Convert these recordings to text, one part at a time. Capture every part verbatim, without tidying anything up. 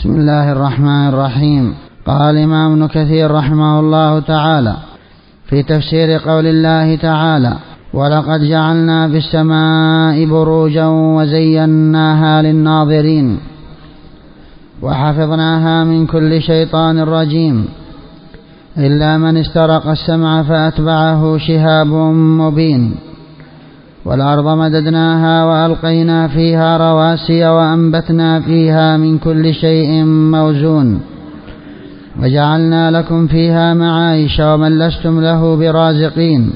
بسم الله الرحمن الرحيم. قال الإمام ابن كثير رحمه الله تعالى في تفسير قول الله تعالى: ولقد جعلنا في السماء بروجا وزيناها للناظرين وحفظناها من كل شيطان رجيم إلا من استرق السمع فأتبعه شهاب مبين. والأرض مددناها وألقينا فيها رواسي وأنبتنا فيها من كل شيء موزون وجعلنا لكم فيها معايش ومن لستم له برازقين.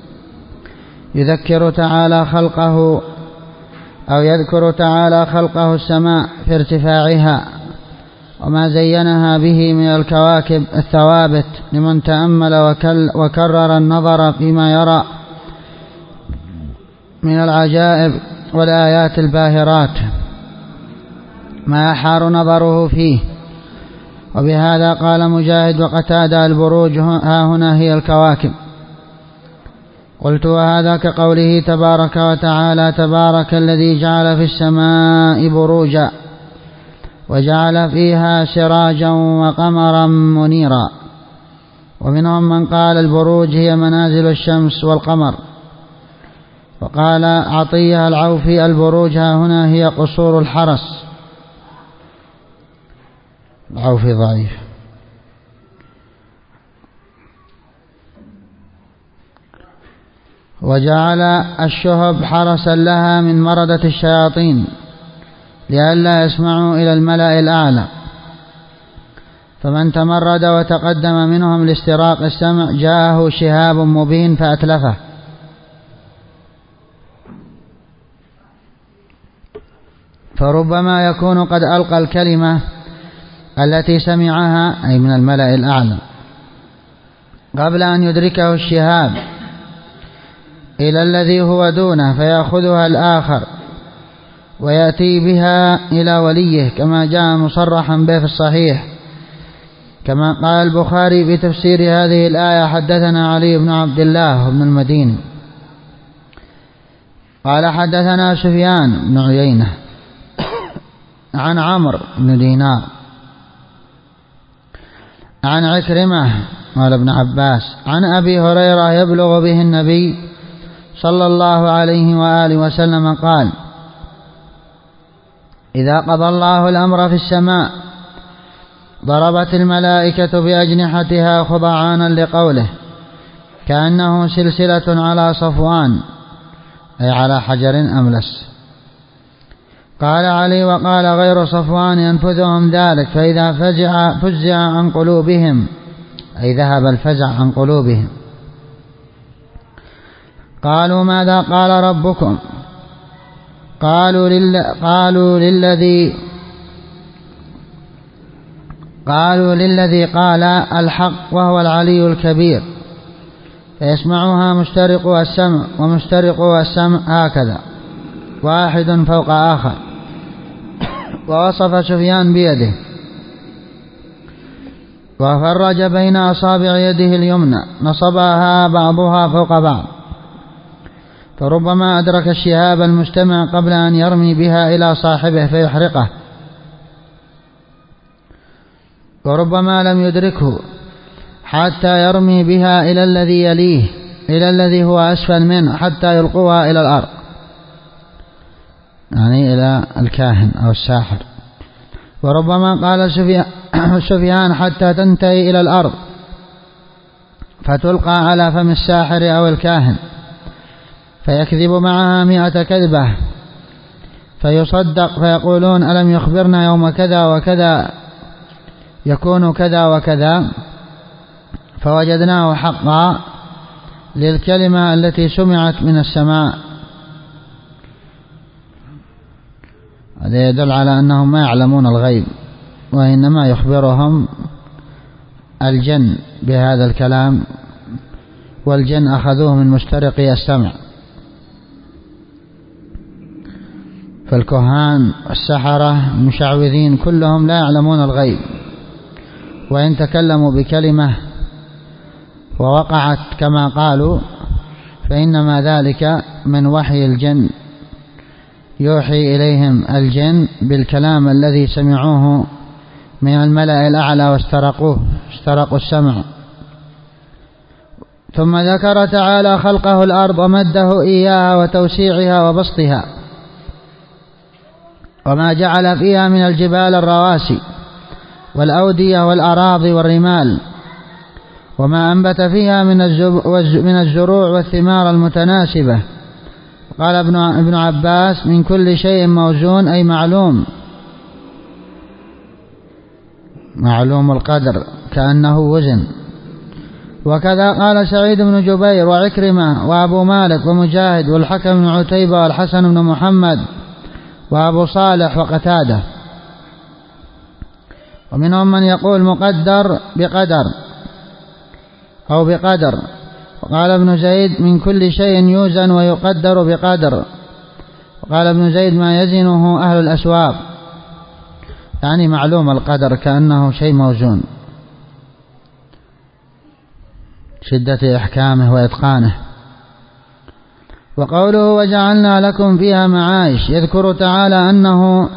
يذكر تعالى خلقه أو يذكر تعالى خلقه السماء في ارتفاعها وما زينها به من الكواكب الثوابت لمن تأمل وكرر النظر فيما يرى من العجائب والآيات الباهرات ما يحار نظره فيه. وبهذا قال مجاهد وقتادة: البروج ها هنا هي الكواكب. قلت: وهذا كقوله تبارك وتعالى: تبارك الذي جعل في السماء بروجا وجعل فيها سراجا وقمرا منيرا. ومنهم من قال البروج هي منازل الشمس والقمر. وقال عطية العوفي: البروج ها هنا هي قصور الحرس. العوفي ضعيف. وجعل الشهب حرسا لها من مردة الشياطين لئلا يسمعوا إلى الملأ الأعلى، فمن تمرد وتقدم منهم لاستراق السمع جاءه شهاب مبين فأتلفه. فربما يكون قد ألقى الكلمة التي سمعها أي من الملأ الأعلى قبل أن يدركه الشهاب إلى الذي هو دونه فيأخذها الآخر ويأتي بها إلى وليه، كما جاء مصرحا به في الصحيح. كما قال البخاري في تفسير هذه الآية: حدثنا علي بن عبد الله بن المديني قال حدثنا سفيان بن عيينة عن عمرو بن دينار عن عكرمة قال ابن عباس عن أبي هريرة يبلغ به النبي صلى الله عليه وآله وسلم قال: إذا قضى الله الأمر في السماء ضربت الملائكة بأجنحتها خضعانا لقوله كأنه سلسلة على صفوان أي على حجر أملس. قال علي: وقال غير صفوان ينفذهم ذلك فإذا فزع, فزع عن قلوبهم أي ذهب الفزع عن قلوبهم. قالوا: ماذا قال ربكم؟ قالوا, لل... قالوا للذي قالوا للذي قال الحق وهو العلي الكبير. فيسمعها مسترق السمع ومسترق السمع هكذا واحد فوق آخر. ووصف سفيان بيده وفرج بين أصابع يده اليمنى نصبها بعضها فوق بعض، فربما أدرك الشهاب المستمع قبل أن يرمي بها إلى صاحبه فيحرقه، وربما لم يدركه حتى يرمي بها إلى الذي يليه إلى الذي هو أسفل منه حتى يلقوها إلى الأرض، يعني إلى الكاهن أو الساحر. وربما قال سفيان حتى تنتهي إلى الأرض فتلقى على فم الساحر أو الكاهن فيكذب معها مئة كذبة فيصدق فيقولون: ألم يخبرنا يوم كذا وكذا يكون كذا وكذا، فوجدناه حقا للكلمة التي سمعت من السماء. هذا يدل على أنهم ما يعلمون الغيب، وإنما يخبرهم الجن بهذا الكلام، والجن أخذوه من مسترقي السمع. فالكهان والسحرة المشعوذين كلهم لا يعلمون الغيب، وإن تكلموا بكلمة ووقعت كما قالوا فإنما ذلك من وحي الجن، يوحي إليهم الجن بالكلام الذي سمعوه من الملأ الأعلى واسترقوه استرقوا السمع. ثم ذكر تعالى خلقه الأرض ومده إياها وتوسيعها وبسطها، وما جعل فيها من الجبال الرواسي والأودية والأراضي والرمال، وما أنبت فيها من الزروع والثمار المتناسبة. قال ابن عباس: من كل شيء موزون، أي معلوم معلوم القدر كأنه وزن. وكذا قال سعيد بن جبير وعكرمة وأبو مالك ومجاهد والحكم بن عتيبة والحسن بن محمد وأبو صالح وقتادة. ومنهم من يقول مقدر بقدر أو بقدر. وقال ابن زيد: من كل شيء يوزن ويقدر بقدر. وقال ابن زيد: ما يزنه أهل الأسواق، يعني معلوم القدر كأنه شيء موزون، شدة إحكامه وإتقانه. وقوله: وجعلنا لكم فيها معايش، يذكر تعالى أنه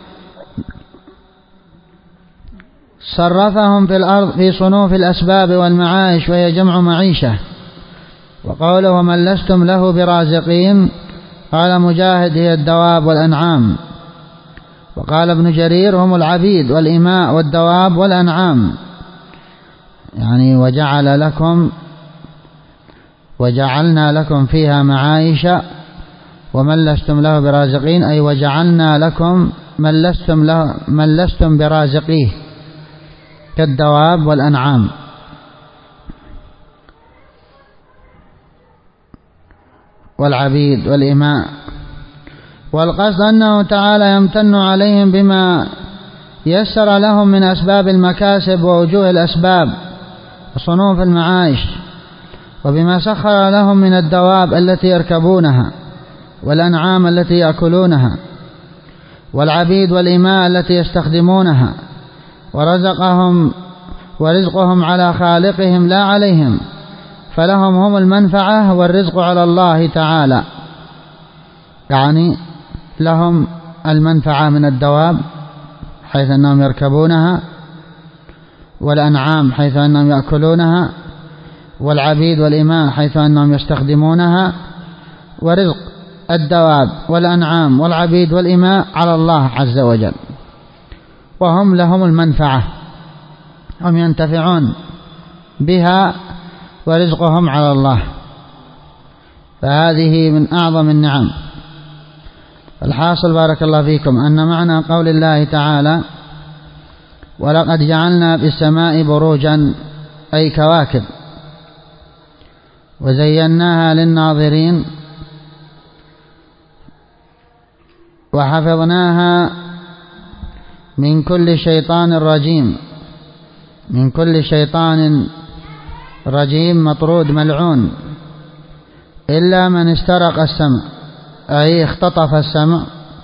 صرفهم في الأرض في صنوف الأسباب والمعايش، وهي جمع معيشة. وقوله: ومن لستم له برازقين، قال مجاهد: هي الدواب والأنعام. وقال ابن جرير: هم العبيد والإماء والدواب والأنعام، يعني وجعل لكم وجعلنا لكم فيها معايش ومن لستم له برازقين، أي وجعلنا لكم من لستم له من لستم برازقيه كالدواب والأنعام. والعبيد والإماء. والقصد أنه تعالى يمتن عليهم بما يسر لهم من أسباب المكاسب ووجوه الأسباب وصنوف المعايش، وبما سخر لهم من الدواب التي يركبونها والأنعام التي يأكلونها والعبيد والإماء التي يستخدمونها، ورزقهم ورزقهم على خالقهم لا عليهم، فلهم هم المنفعة والرزق على الله تعالى. يعني لهم المنفعة من الدواب حيث أنهم يركبونها، والأنعام حيث أنهم يأكلونها، والعبيد والإماء حيث أنهم يستخدمونها. ورزق الدواب والأنعام والعبيد والإماء على الله عز وجل، وهم لهم المنفعة، هم ينتفعون بها ورزقهم على الله، فهذه من أعظم النعم. الحاصل بارك الله فيكم أن معنى قول الله تعالى: ولقد جعلنا في السماء بروجا، أي كواكب، وزيناها للناظرين وحفظناها من كل شيطان رجيم، من كل شيطان رجيم مطرود ملعون، إلا من استرق السمع، أي اختطف السمع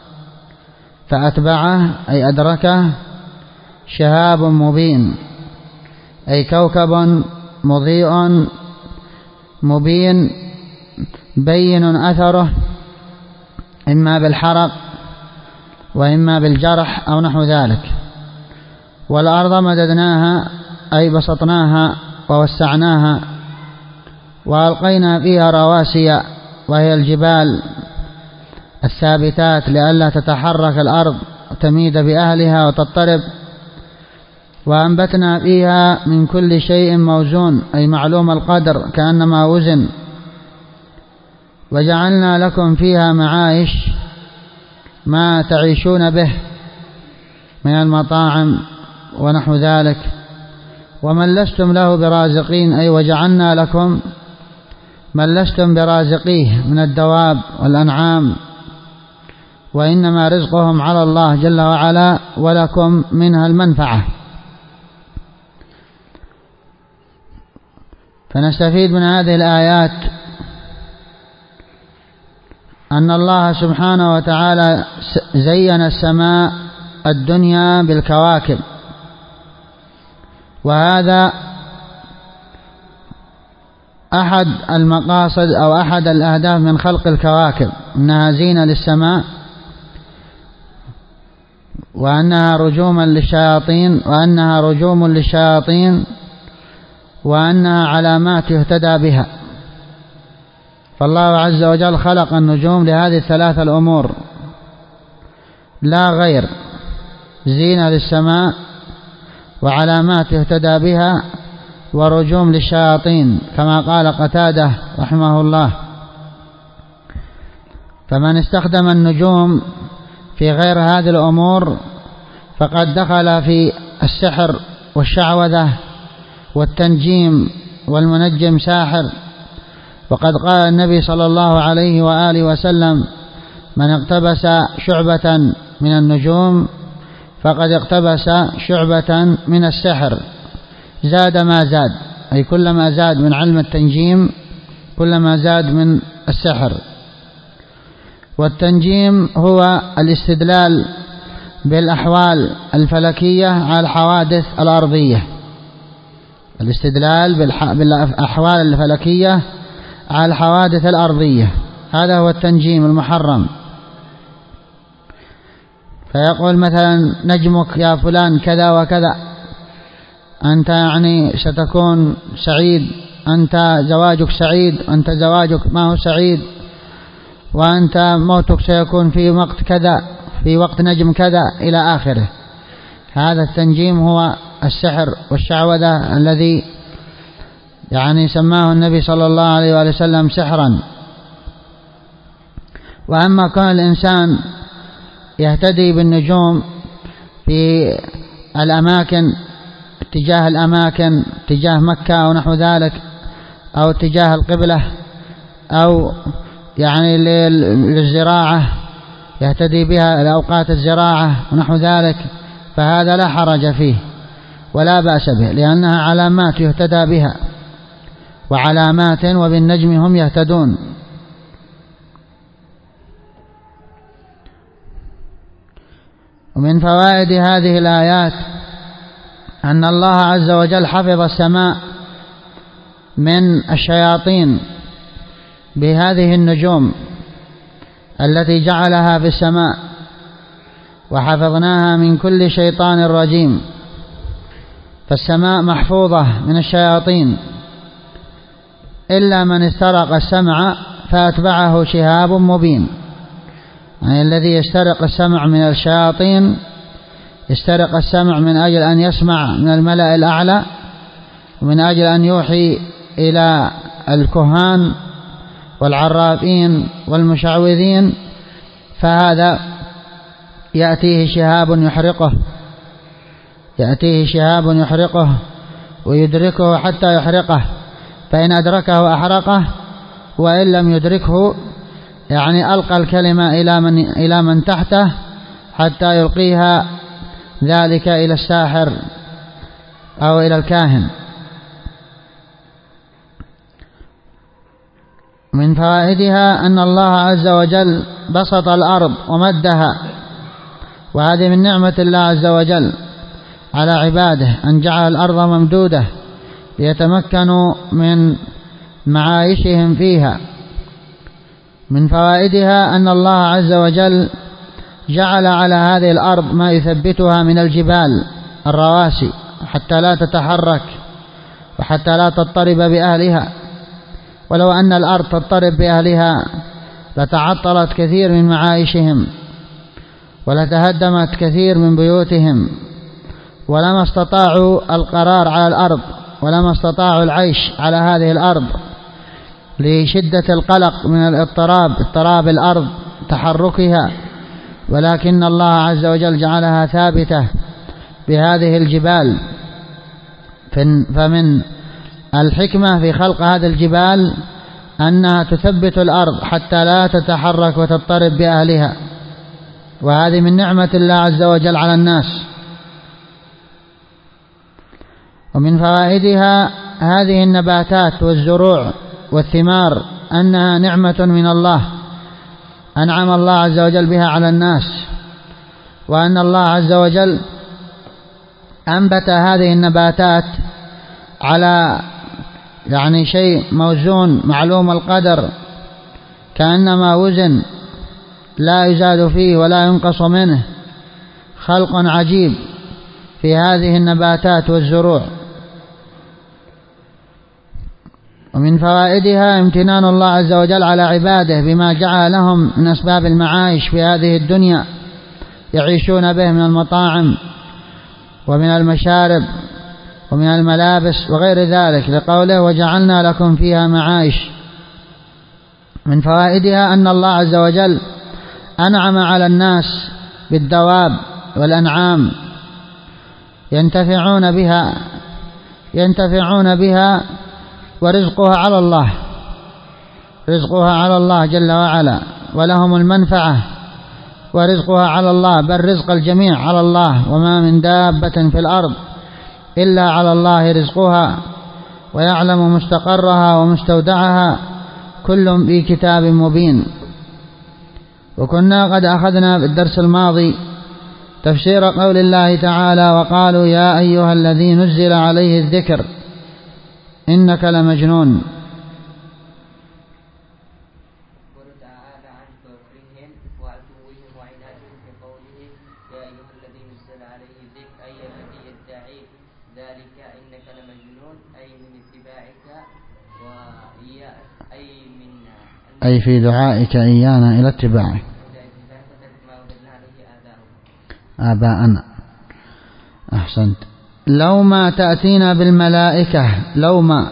فأتبعه، أي أدركه شهاب مبين، أي كوكب مضيء مبين بين أثره، إما بالحرق وإما بالجرح أو نحو ذلك. والأرض مددناها، أي بسطناها ووسعناها، وألقينا فيها رواسي، وهي الجبال الثابتات، لئلا تتحرك الأرض وتميد بأهلها وتضطرب. وأنبتنا فيها من كل شيء موزون، أي معلوم القدر كأنما وزن. وجعلنا لكم فيها معايش، ما تعيشون به من المطاعم ونحو ذلك. ومن لستم له برازقين، أي وجعلنا لكم من لستم برازقيه من الدواب والأنعام، وإنما رزقهم على الله جل وعلا، ولكم منها المنفعة. فنستفيد من هذه الآيات أن الله سبحانه وتعالى زين السماء الدنيا بالكواكب، وهذا أحد المقاصد أو أحد الأهداف من خلق الكواكب، إنها زينة للسماء وأنها رجوما للشياطين وأنها رجوم للشياطين وأنها علامات يهتدى بها. فالله عز وجل خلق النجوم لهذه الثلاثة الأمور لا غير، زينة للسماء وعلامات يهتدى بها ورجوم للشياطين كما قال قتادة رحمه الله. فمن استخدم النجوم في غير هذه الأمور فقد دخل في السحر والشعوذة والتنجيم والمنجم ساحر. وقد قال النبي صلى الله عليه وآله وسلم: من اقتبس شعبة من النجوم فقد اقتبس شعبة من السحر زاد ما زاد، أي كلما زاد من علم التنجيم كلما زاد من السحر. والتنجيم هو الاستدلال بالأحوال الفلكية على الحوادث الأرضية، الاستدلال بالأحوال الفلكية على الحوادث الأرضية، هذا هو التنجيم المحرم. فيقول مثلا: نجمك يا فلان كذا وكذا، أنت يعني ستكون سعيد، أنت زواجك سعيد، أنت زواجك ما هو سعيد، وأنت موتك سيكون في وقت كذا، في وقت نجم كذا إلى آخره. هذا التنجيم هو السحر والشعوذة الذي يعني سماه النبي صلى الله عليه وآله وسلم سحرا. وأما كون الإنسان يهتدي بالنجوم في الأماكن، اتجاه الأماكن، اتجاه مكة أو نحو ذلك، أو اتجاه القبلة، أو يعني للزراعة يهتدي بها لأوقات الزراعة ونحو ذلك، فهذا لا حرج فيه ولا بأس به، لأنها علامات يهتدى بها، وعلامات وبالنجم هم يهتدون. ومن فوائد هذه الآيات أن الله عز وجل حفظ السماء من الشياطين بهذه النجوم التي جعلها في السماء، وحفظناها من كل شيطان رجيم. فالسماء محفوظة من الشياطين إلا من استرق السمع فأتبعه شهاب مبين. يعني الذي يسترق السمع من الشياطين يسترق السمع من أجل أن يسمع من الملأ الأعلى، ومن أجل أن يوحي إلى الكهان والعرافين والمشعوذين، فهذا يأتيه شهاب يحرقه يأتيه شهاب يحرقه ويدركه حتى يحرقه، فإن أدركه أحرقه، وإن لم يدركه يعني ألقى الكلمة إلى من, إلى من تحته حتى يلقيها ذلك إلى الساحر أو إلى الكاهن. من فوائدها أن الله عز وجل بسط الأرض ومدها، وهذه من نعمة الله عز وجل على عباده، أن جعل الأرض ممدودة ليتمكنوا من معايشهم فيها. من فوائدها أن الله عز وجل جعل على هذه الأرض ما يثبتها من الجبال الرواسي حتى لا تتحرك وحتى لا تضطرب بأهلها، ولو أن الأرض تضطرب بأهلها لتعطلت كثير من معايشهم ولتهدمت كثير من بيوتهم، ولما استطاعوا القرار على الأرض، ولما استطاعوا العيش على هذه الأرض لشدة القلق من الاضطراب اضطراب الأرض تحركها. ولكن الله عز وجل جعلها ثابتة بهذه الجبال. فمن الحكمة في خلق هذه الجبال أنها تثبت الأرض حتى لا تتحرك وتضطرب بأهلها، وهذه من نعمة الله عز وجل على الناس. ومن فوائدها هذه النباتات والزروع والثمار أنها نعمة من الله أنعم الله عز وجل بها على الناس، وأن الله عز وجل أنبت هذه النباتات على يعني شيء موزون معلوم القدر، كأنما وزن لا يزاد فيه ولا ينقص منه، خلق عجيب في هذه النباتات والزروع. ومن فوائدها امتنان الله عز وجل على عباده بما جعل لهم من أسباب المعايش في هذه الدنيا يعيشون به من المطاعم ومن المشارب ومن الملابس وغير ذلك، لقوله وجعلنا لكم فيها معايش. من فوائدها أن الله عز وجل أنعم على الناس بالدواب والأنعام ينتفعون بها ينتفعون بها ورزقها على الله رزقها على الله جل وعلا، ولهم المنفعة ورزقها على الله، بل رزق الجميع على الله. وما من دابة في الأرض إلا على الله رزقها ويعلم مستقرها ومستودعها كل في كتاب مبين. وكنا قد أخذنا في الدرس الماضي تفسير قول الله تعالى وقالوا يا أيها الذي نزل عليه الذكر إنك لمجنون. أي في دعائك إيانا إلى اتباعك آباءنا. أحسنت. لو ما تأتينا بالملائكة، لو ما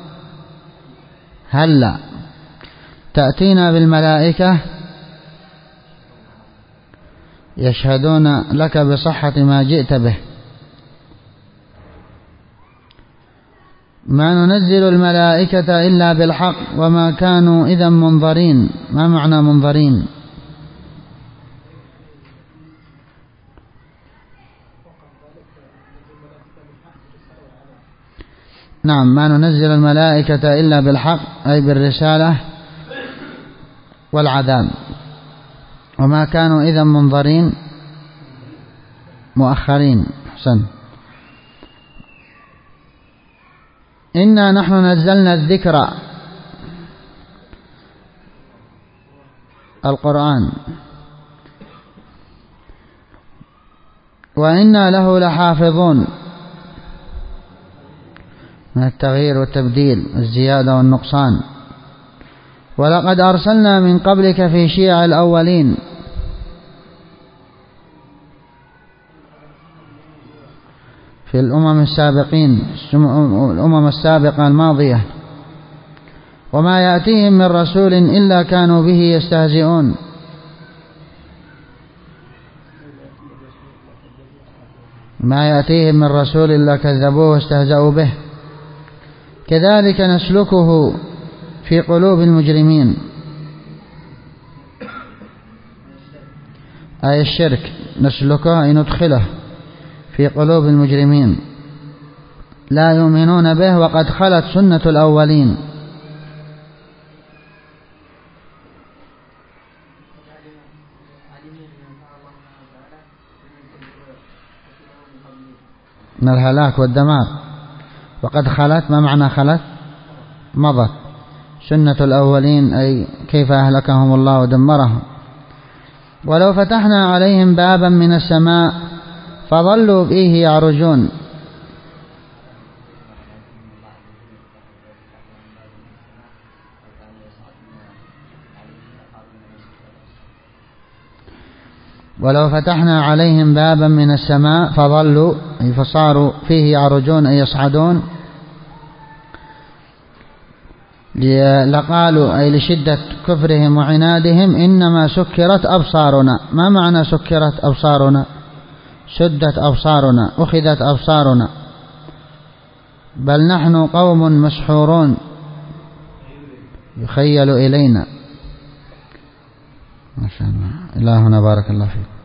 هلا تأتينا بالملائكة يشهدون لك بصحة ما جئت به. ما ننزل الملائكة إلا بالحق وما كانوا إذا منظرين. ما معنى منظرين؟ نعم، ما ننزل الملائكة إلا بالحق أي بالرسالة والعذاب. وما كانوا إذا منظرين مؤخرين. حسن. إنا نحن نزلنا الذكر القرآن وإنا له لحافظون، من التغيير والتبديل الزيادة والنقصان. ولقد أرسلنا من قبلك في شيع الأولين، في الأمم السابقين الأمم السابقة الماضية. وما يأتيهم من رسول إلا كانوا به يستهزئون. ما يأتيهم من رسول إلا كذبوه واستهزأوا به. كذلك نسلكه في قلوب المجرمين، أي الشرك نسلكه أي ندخله في قلوب المجرمين لا يؤمنون به وقد خلت سنة الأولين. من الهلاك والدمار. وقد خلت، ما معنى خلت؟ مضت سنة الأولين أي كيف أهلكهم الله ودمرهم. ولو فتحنا عليهم بابا من السماء فظلوا فيه يعرجون. ولو فتحنا عليهم بابا من السماء فظلوا أي فصاروا فيه يعرجون أي يصعدون، لقالوا أي لشدة كفرهم وعنادهم إنما سكرت أبصارنا. ما معنى سكرت أبصارنا؟ سدت أبصارنا، أخذت أبصارنا، بل نحن قوم مسحورون يخيل إلينا. ما شاء الله. إلهنا بارك الله فيك.